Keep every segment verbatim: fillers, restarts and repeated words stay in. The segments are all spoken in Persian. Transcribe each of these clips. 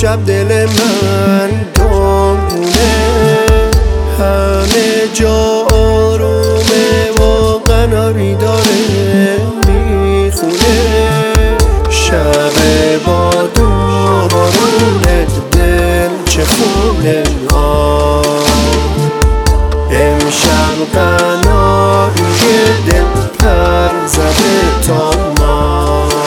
امشب دل من داغونه، همه جا آرومه و قناری داره میخونه. شب با دور بارونه، دل چه خونه آه. امشب قناری دل پر زده تا ما.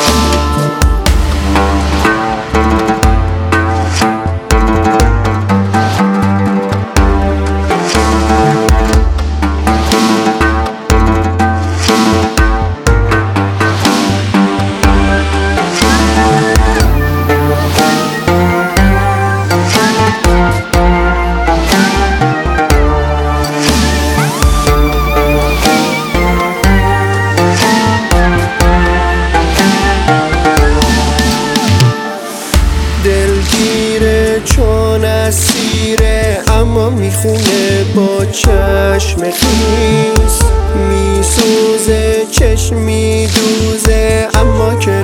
دلگیره چون اسیره، اما میخونه با چشم خیس. میسوزه چشم میدوزه، اما که